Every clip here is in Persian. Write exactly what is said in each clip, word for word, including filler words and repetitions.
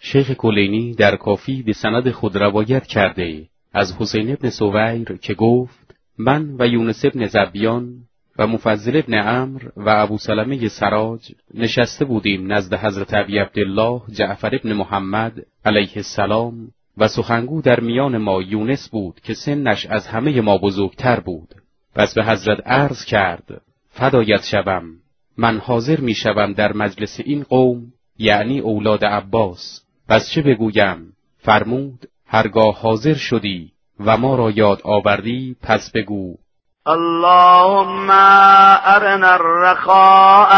شیخ کلینی در کافی به سند خود روایت کرده از حسین ابن سویر که گفت من و یونس ابن ذبیان و مفضل ابن عمرو و ابو سلمه سراج نشسته بودیم نزد حضرت ابی عبدالله جعفر ابن محمد علیه السلام و سخنگو در میان ما یونس بود که سنش از همه ما بزرگتر بود. پس به حضرت عرض کرد فدایت شوم، من حاضر می شوم در مجلس این قوم، یعنی اولاد عباس، پس چه بگویم؟ فرمود هرگاه حاضر شدی و ما را یاد آوردی پس بگو اللهم ارنا الرخاء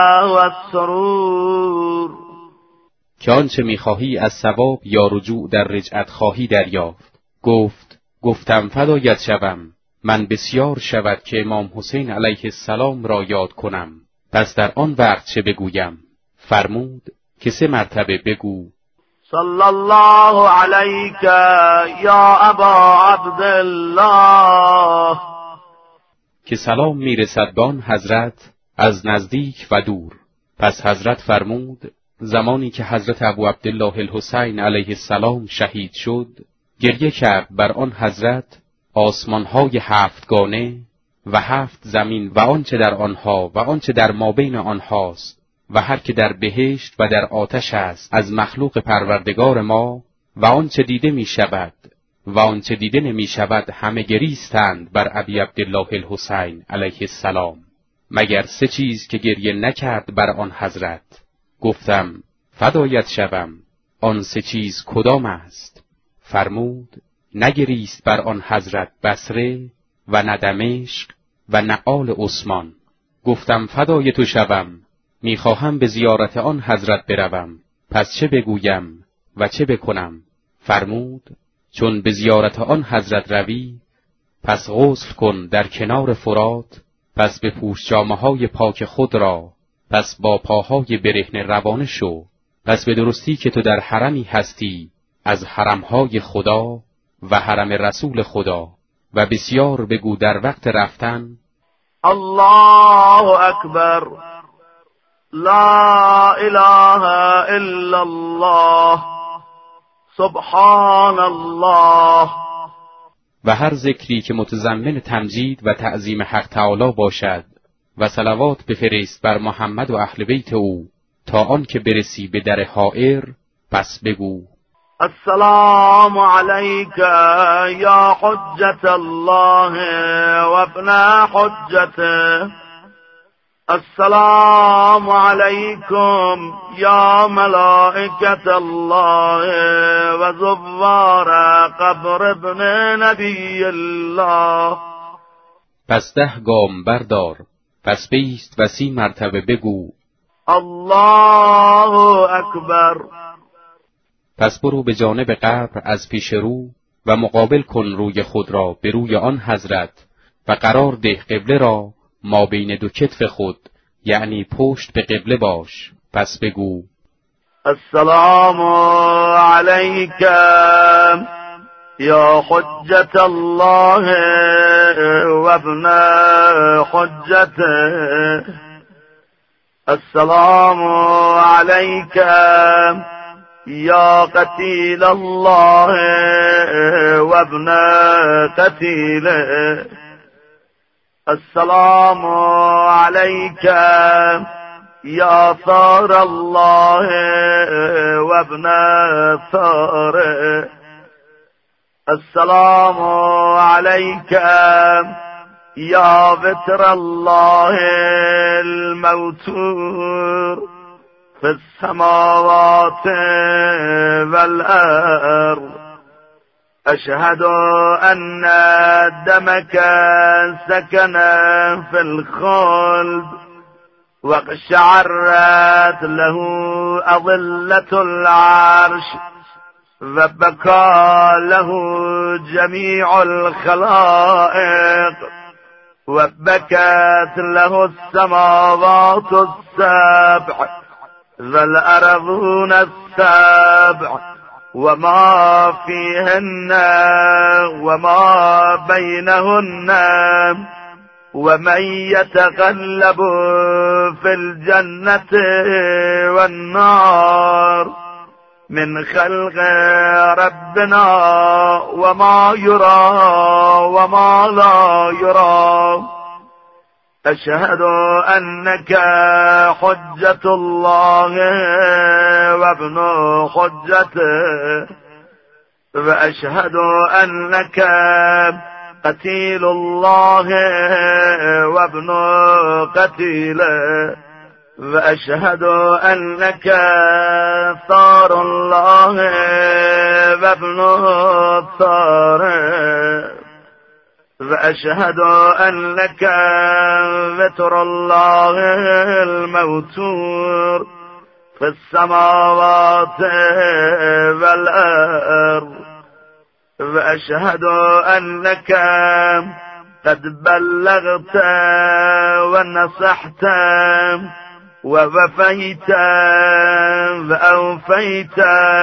والسرور، که آنچه می‌خواهی از ثواب یا رجوع در رجعت خواهی دریافت. گفت گفتم فدایت شوم، من بسیار شود که امام حسین علیه السلام را یاد کنم، پس در آن وقت چه بگویم؟ فرمود که سه مرتبه بگو صلی الله علیک یا ابا عبدالله، که سلام میرسد به آن حضرت از نزدیک و دور. پس حضرت فرمود زمانی که حضرت ابو عبدالله الحسین علیه السلام شهید شد، گریه کرد بر آن حضرت آسمانهای هفتگانه و هفت زمین و آنچه در آنها و آنچه در مابین آنهاست و هر که در بهشت و در آتش است از مخلوق پروردگار ما، و آنچه دیده می شود و آنچه دیده نمی شود، همه گریستند بر ابی عبدالله الحسین علیه السلام، مگر سه چیز که گریه نکرد بر آن حضرت. گفتم فدایت شوم، آن سه چیز کدام است؟ فرمود نگریست بر آن حضرت بصره و نه دمشق و نه آل عثمان. گفتم فدای تو شوم، میخواهم به زیارت آن حضرت بروم، پس چه بگویم و چه بکنم؟ فرمود چون به زیارت آن حضرت روی، پس غسل کن در کنار فرات، پس بپوش جامه‌های پاک خود را، پس با پاهای برهنه روانه شو، پس به درستی که تو در حرمی هستی از حرمهای خدا و حرم رسول خدا، و بسیار بگو در وقت رفتن الله اکبر، لا اله الا الله، سبحان الله. و هر ذکری که متضمن تمجید و تعظیم حق تعالی باشد و صلوات بفرست بر محمد و اهل بیت او تا آن که برسی به در حائر، پس بگو السلام علیک یا حجت الله و ابن حجته، السلام علیکم یا ملائکت الله و زوار قبر ابن نبی الله. پس ده گام بردار، پس بیست و سی مرتبه بگو الله اکبر. پس برو به جانب قبر از پیش رو و مقابل کن روی خود را به روی آن حضرت و قرار ده قبله را ما بین دو کتف خود، یعنی پشت به قبله باش. پس بگو السلام علیک یا حجت الله و ابن حجته، السلام علیک یا قتیل الله و ابن قتیله، السلام علیک یا ثار الله و ابن ثاره، السلام علیک یا وتر الله الموتور فی السماوات والارض، اشهد ان دمك سكن في الخلد واقشعرت له اضلة العرش وبكى له جميع الخلائق وبكت له السماوات السبع والأرضون السبع وما فيهن وما بينهن ومن يتقلب في الجنة والنار من خلق ربنا وما يرى وما لا يرى. أشهد أنك حجة الله وابن حجته، وأشهد أنك قتيل الله وابن قتيله، وأشهد أنك ثار الله وابن ثاره، وأشهد أنك وتر الله الموتور في السماوات والأرض، وأشهد أنك قد بلغت ونصحت ووفيت وأوفيت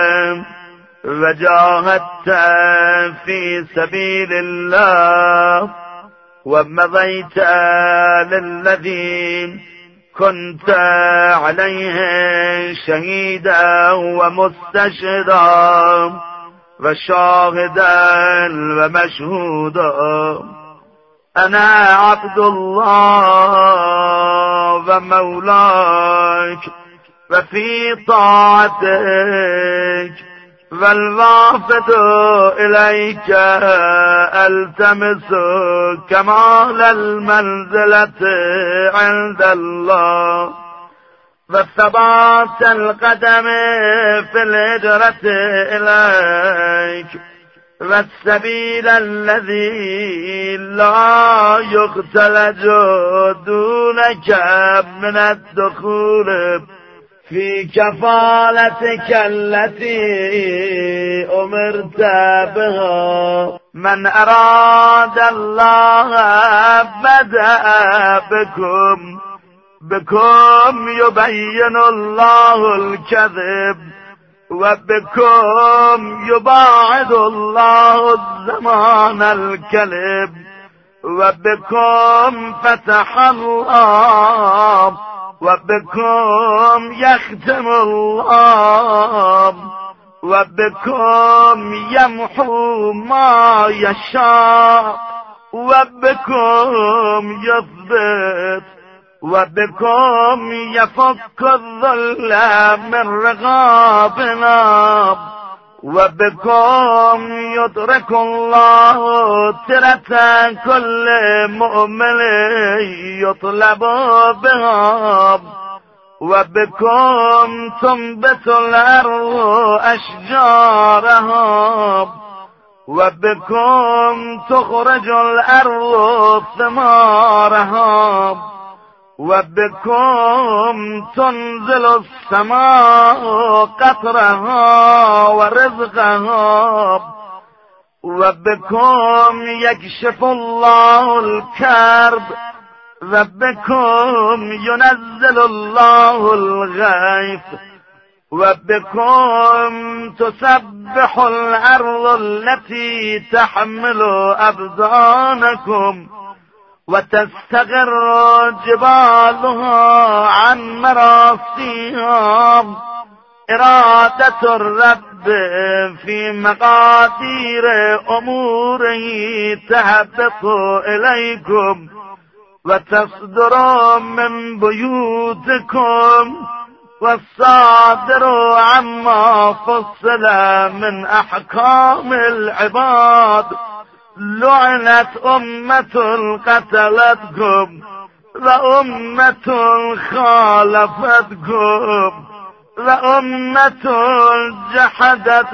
وجاهدت في سبيل الله، ومضيت للذين كنت عليه شهيدا ومستشهدا وشاهدا ومشهودا. أنا عبد الله ومولاك، وفي طاعتك والوافد إليك ألتمس كمال المنزلة عند الله، والثبات القدم في الهجرة إليك، والسبيل الذي لا يختلج دونك من الدخول في كفالتك التي أمرت بها. من أراد الله بدأ بكم بكم يبين الله الكذب، وبكم يباعد الله الزمان الكذب، وبكم فتح الله، وبكم يختم الله، وبكم يمحو ما يشاء، وبكم يثبت، وبكم يفك الظلام من رقابنا، وبكم يدرك الله ترة كل مؤمن يطلب بها، وبكم تنبت الأرض أشجارها، وبكم تخرج الأرض ثمارها، وبكم تنزل السماء قطرها ورزقها، وبكم يكشف الله الكرب، وبكم ينزل الله الغيث، وبكم تسبح الأرض التي تحمل أبدانكم، وتستقر جبالها عن مراسيها. إرادة الرب في مقادير أموره تهبط إليكم، وتصدر من بيوتكم، والصادر عما فصل من أحكام العباد. لعنت أمة قتلتكم، وأمة خالفتكم، وأمة جحدت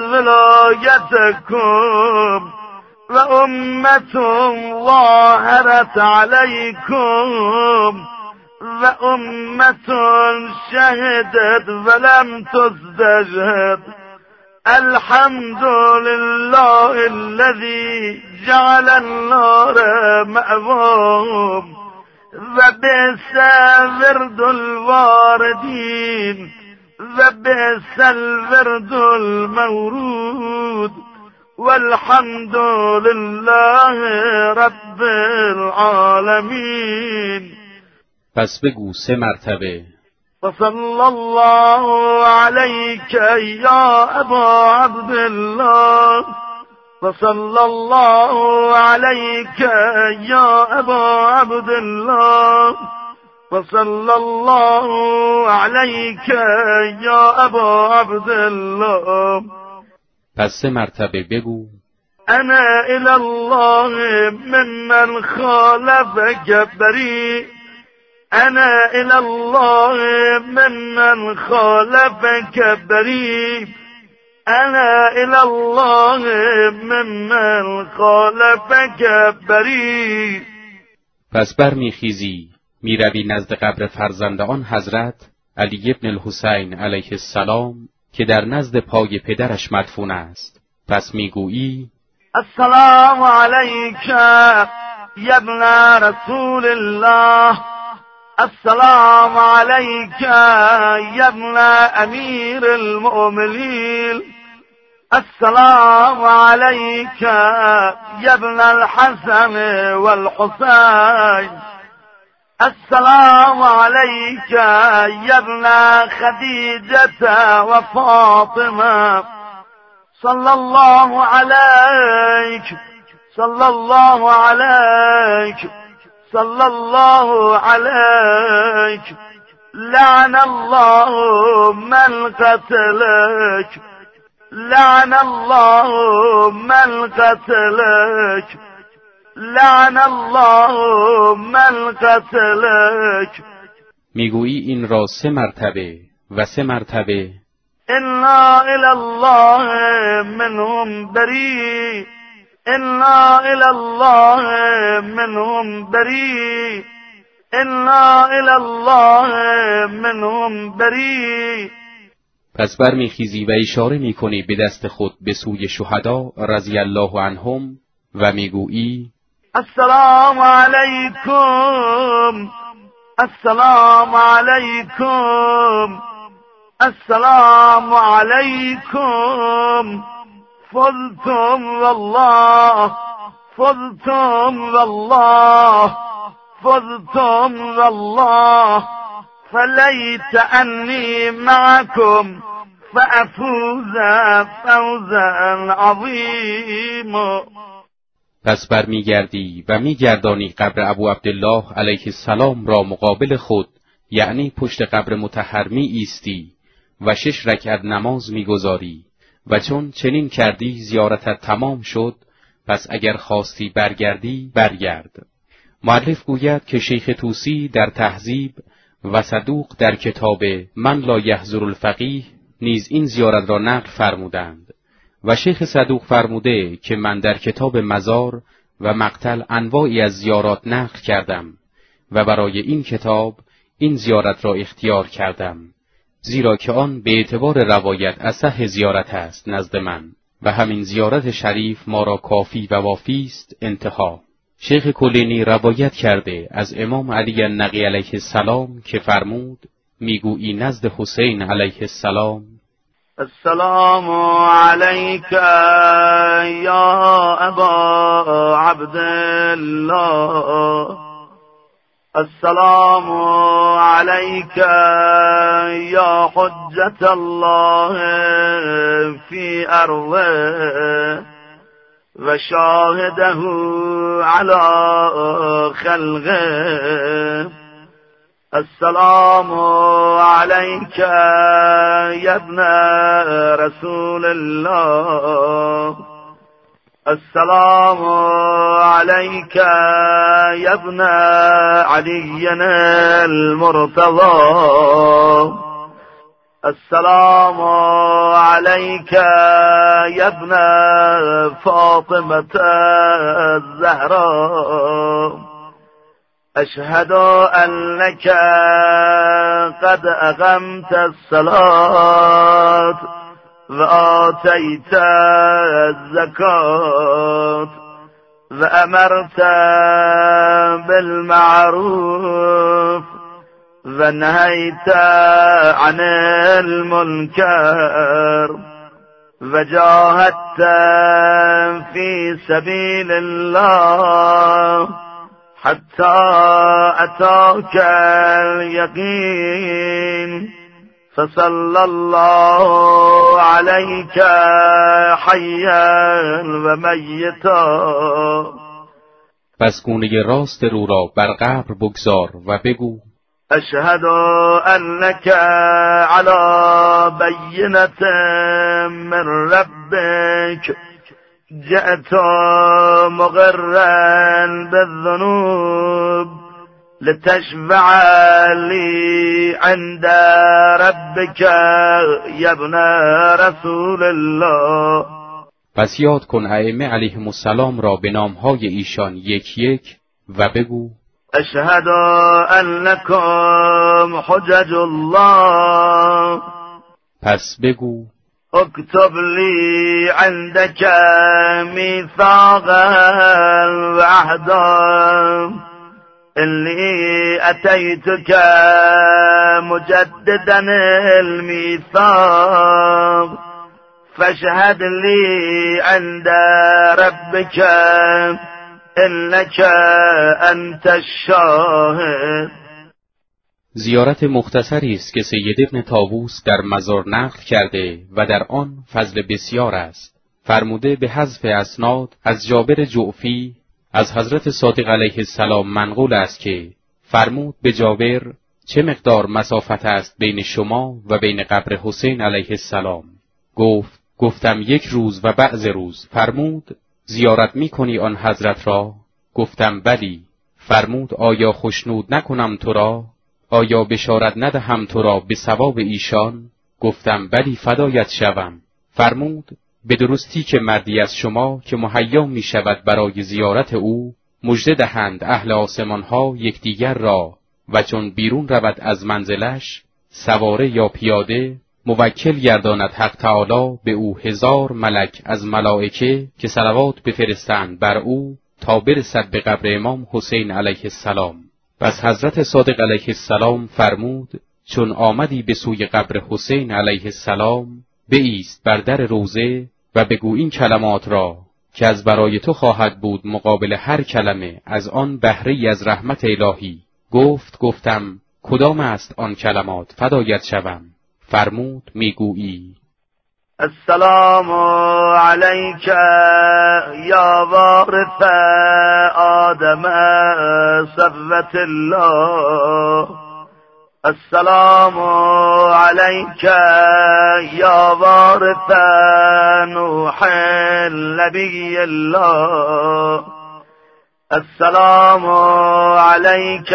ولايتكم، وأمة ظاهرت عليكم، وأمة شهدت ولم تستشهد. الحمد لله الذي جعل النار مأواهم، وبئس ورد الواردين، وبئس الورد المورود. والحمد لله رب العالمین. پس بگو سه مرتبه وصلى الله عليك يا أبا عبد الله وصلى الله عليك يا أبا عبد الله وصلى الله عليك يا أبا عبد الله. پس سه مرتبه بگو انا الى الله ممن خالفك بريء انا الى الله ممن خالفك بريء انا الى الله ممن خالفك بريء. پس برمیخیزی میروی نزد قبر فرزند آن حضرت علی ابن الحسین علیه السلام که در نزد پای پدرش مدفون است. پس میگویی السلام علیک یا ابن رسول الله السلام علیک یا ابن امیر المؤمنین السلام علیک یا ابن الحسن والحسین السلام علیک یا ابن خدیجة وفاطمة صلى الله عليك صلى الله عليك صلى الله عليك لعن الله من قتلك لعن الله من قتلك لعن الله من قتلك. میگویی این را سه مرتبه و سه مرتبه إنا إلى الله منهم بريء إنا إلى الله منهم بريء إنا إلى الله منهم بريء. پس برمیخیزی و اشاره میکنی به دست خود به سوی شهدا رضی الله عنهم و میگویی السلام علیکم السلام علیکم السلام علیکم فضتم والله فضتم والله فضتم والله فلیت انی معکم فافوز فوزا عظیما. پس برمیگردی و میگردانی قبر ابو عبدالله علیه السلام را مقابل خود، یعنی پشت قبر مطهر می ایستی و شش رکعت نماز میگذاری و چون چنین کردی زیارتت تمام شد. پس اگر خواستی برگردی برگرد. مؤلف گوید که شیخ طوسی در تهذیب و صدوق در کتاب من لا یحضر الفقیه نیز این زیارت را نقل فرمودند و شیخ صدوق فرموده که من در کتاب مزار و مقتل انواعی از زیارات نقل کردم و برای این کتاب این زیارت را اختیار کردم، زیرا که آن به اعتبار روایت اصح زیارت است نزد من و همین زیارت شریف ما را کافی و وافی است. انتها. شیخ کلینی روایت کرده از امام علی النقی علیه السلام که فرمود میگویی نزد حسین علیه السلام السلام علیک یا ابا عبدالله السلام علیک یا حجت الله فی ارضه و شاهده علی خلقه السلام علیک یا ابن رسول الله السلام علیک یا ابن علی المرتضى السلام علیک یا ابن فاطمة الزهراء اشهد انك قد اقمت الصلاة وآتيت الزكاة وأمرت بالمعروف ونهيت عن المنكر وجاهدت في سبيل الله حتى أتاك اليقين فصلى الله عليك حيا وميتا. پس گونه راست رو را بر قبر بگذار و بگو اشهد انك على بینة من ربك جئت مقرا بالذنوب لتشفع لي عند ربك يا ابن رسول الله. پس یاد کن ائمه علیهم السلام را به نامهای ایشان یک یک و بگو اشهد انکم حجج الله. پس بگو اکتب لی عندك میثاقا وعهدا إني أتيتك مجددا الميثاق فاشهد لي عند ربك إنك أنت الشاهد. زیارت مختصری است که سید ابن طاووس در مزار نقل کرده و در آن فضل بسیار است. فرموده به حذف اسناد از جابر جعفی از حضرت صادق علیه السلام منقول است که فرمود به جابر چه مقدار مسافت است بین شما و بین قبر حسین علیه السلام؟ گفت گفتم یک روز و بعض روز. فرمود زیارت می کنی آن حضرت را؟ گفتم بلی. فرمود آیا خشنود نکنم تو را؟ آیا بشارت ندهم تو را به ثواب ایشان؟ گفتم بلی فدایت شوم. فرمود به درستی که مردی از شما که مهیا می شود برای زیارت او مژده دهند اهل آسمان ها یکدیگر را و چون بیرون رود از منزلش سواره یا پیاده موکل گرداند حق تعالی به او هزار ملک از ملائکه که صلوات بفرستند بر او تا برسد به قبر امام حسین علیه السلام. پس حضرت صادق علیه السلام فرمود چون آمدی به سوی قبر حسین علیه السلام بایست بر در روضه و بگو این کلمات را که از برای تو خواهد بود مقابل هر کلمه از آن بهره از رحمت الهی. گفت گفتم کدام است آن کلمات فدایت شوم؟ فرمود میگویی السلام علیک یا وارث آدم صفوة الله. السلام علیک یا وارث نوح نبی الله. السلام علیک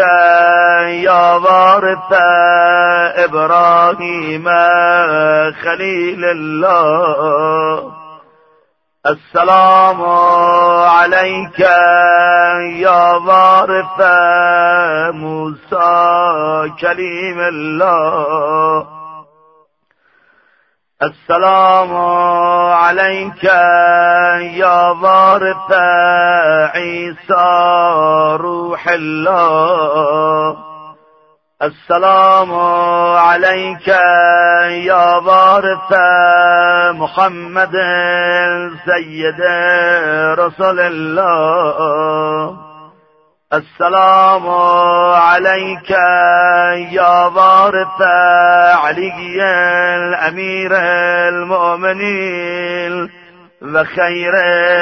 یا وارث ابراهیم خلیل الله. السلام علیک یا وارث موسی کلیم الله. السلام علیک یا وارث عیسی روح الله. السلام علیک یا وارث محمد سید رسول الله. السلام علیک یا وارث علی الامیر المؤمنین و خیر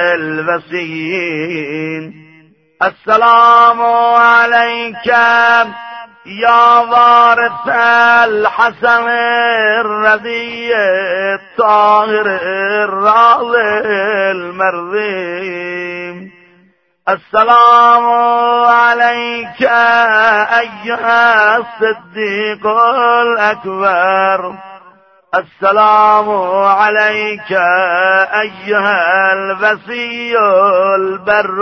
الوصیین. السلام علیک یا وارث الحسن الرضی الطاهر الراضی المرضی. السلام علیک ایها الصدیق الاکبر. السلام علیک ایها الوصی البر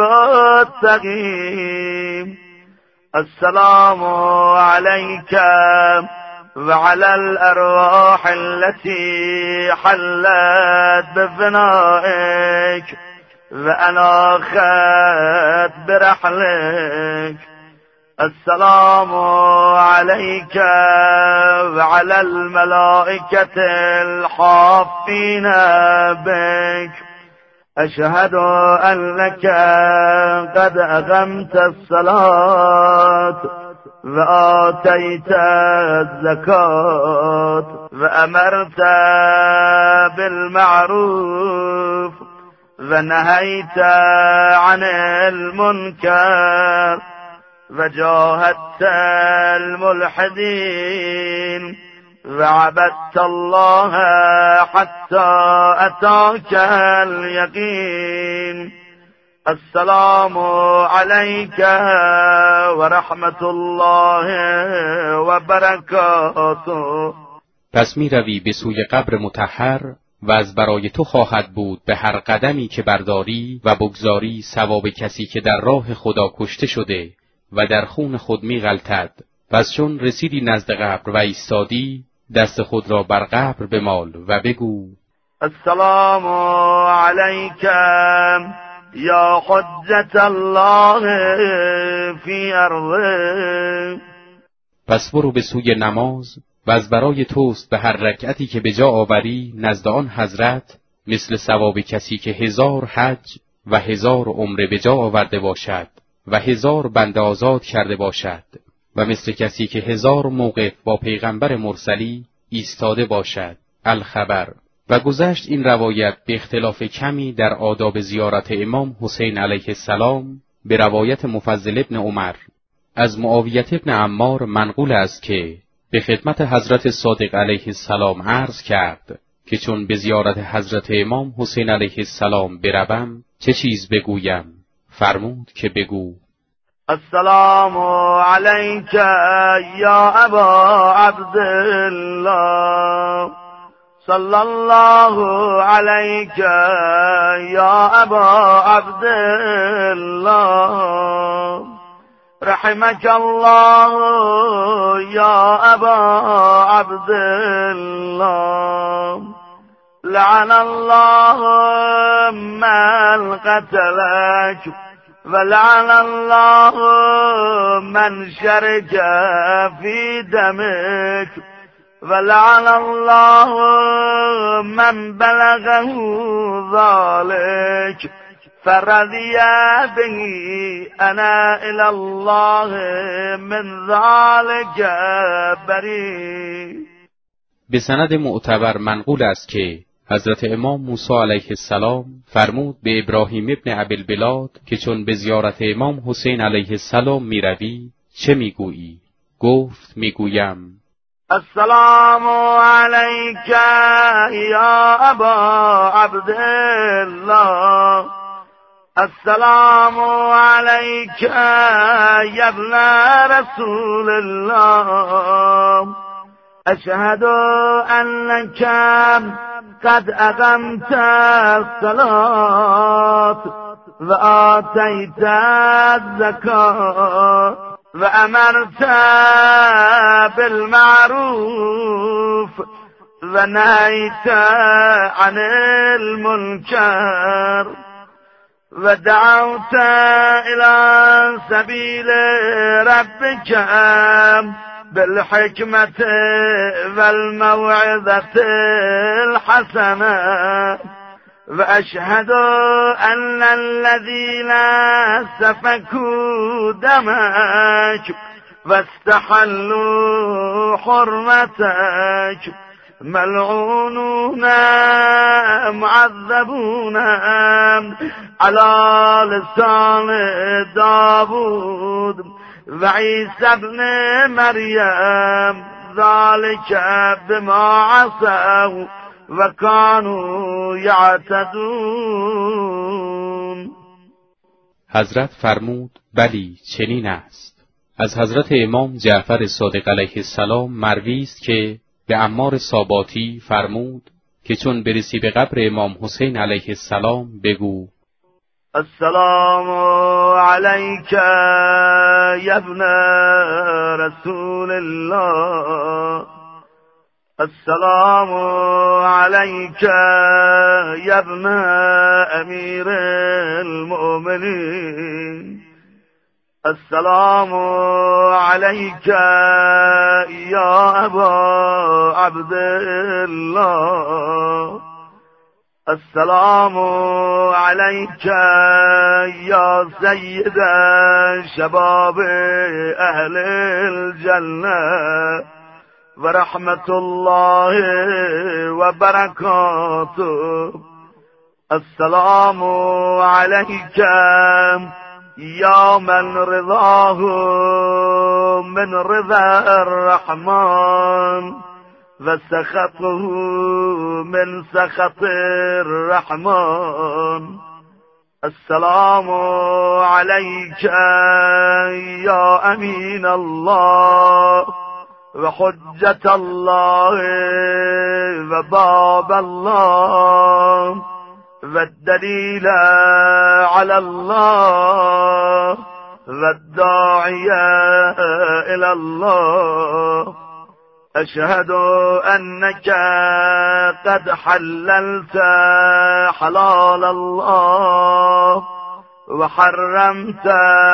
التقی. السلام علیک وعلى الأرواح التي حلت بفنائك وأناخت برحلك. السلام عليك وعلى الملائكة الحافين بك أشهد أنك قد أقمت الصلاة وآتيت الزكاة وأمرت بالمعروف ونهيت عن المنكر وجاهدت الملحدين وعبدت الله حتى أتاك اليقين. السلام عليك ورحمة الله وبركاته. پس می روی به سوی قبر مطهر و از برای تو خواهد بود به هر قدمی که برداری و بگذاری ثواب کسی که در راه خدا کشته شده و در خون خود می غلطد. پس چون رسیدی نزد قبر و ایستادی، دست خود را بر قبر بمال و بگو السلام علیک یا حجت الله فی ارضه. پس برو به سوی نماز و از برای توست به هر رکعتی که به جا آوری نزد آن حضرت مثل ثواب کسی که هزار حج و هزار عمره به جا آورده باشد و هزار بنده آزاد کرده باشد و مثل کسی که هزار موقف با پیغمبر مرسلی ایستاده باشد. الخبر. و گذشت این روایت به اختلاف کمی در آداب زیارت امام حسین علیه السلام به روایت مفضل ابن عمر از معاویه ابن عمار منقول است که به خدمت حضرت صادق علیه السلام عرض کرد که چون به زیارت حضرت امام حسین علیه السلام بروم چه چیز بگویم؟ فرمود که بگو السلام علیک یا ابا عبدالله صلی الله علیک یا ابا عبدالله رحمك الله یا ابا عبدالله لعن الله من قتلك ولعن الله من شرك في دمك ولعن الله من بلغه ذلك فرضي به انا الى الله من ذلك بريء. به سند معتبر منقول است که حضرت امام موسی علیه السلام فرمود به ابراهیم ابن ابوالبلاد که چون به زیارت امام حسین علیه السلام می روی چه می گویی؟ گفت می گویم السلام علیک یا ابا عبدالله السلام علیک یا ابن رسول الله اشهد انک قد اقمت الصلاة و آتیت الزکاة و امرت بالمعروف و نهیت عن المنکر و دعوت الى سبیل ربک بالحكمة والموعظة الحسنة وأشهد أن الذين سفكوا دمك واستحلوا حرمتك ملعونون معذبون على لسان داود و عیسی ابن مریم ذلك بما عصوا و كانوا یعتدون. حضرت فرمود بلی چنین است. از حضرت امام جعفر صادق علیه السلام مروی است که به عمار ساباتی فرمود که چون برسی به قبر امام حسین علیه السلام بگو السلام علیک یا ابن رسول الله السلام علیک یا ابن امیر المؤمنین السلام علیک یا ابا عبدالله السلام عليك يا سيد شباب أهل الجنة ورحمة الله وبركاته. السلام عليك يا من رضاه من رضا الرحمن وسخطه من سخط الرحمن. السلام عليك يا أمين الله وحجة الله وباب الله والدليل على الله والداعية إلى الله. أشهد أنك قد حللت حلال الله وحرمت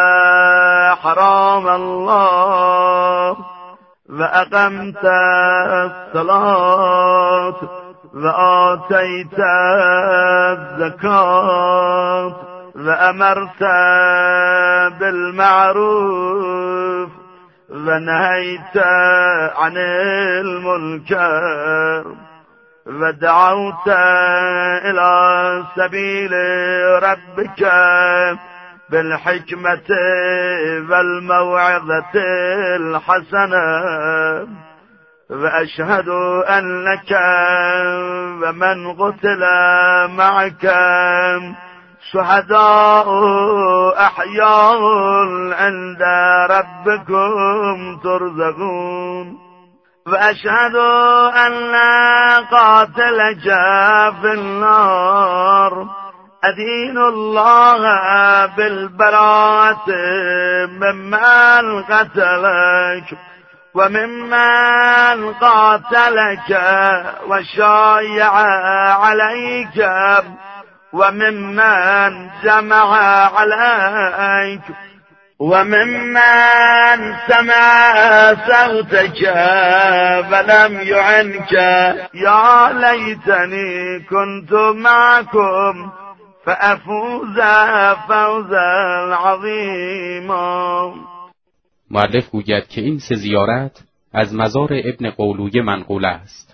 حرام الله وأقمت الصلاة وآتيت الزكاة وأمرت بالمعروف ونهيت عن المنكر ودعوت إلى سبيل ربك بالحكمة والموعظة الحسنة. وأشهد أنك ومن قتل معك شهداء أحياء عند ربكم ترزقون. وأشهد أن قاتلك في النار أدين الله بالبراءة ممن قتلك وممن قاتلك وشايع عليك وممن جمع عليك وممن سمع صوتك فلم يعنك. يا ليتني كنت معكم فأفوز فوزا عظيما. مؤلف گوید که این سه زیارت از مزار ابن قولویه منقول است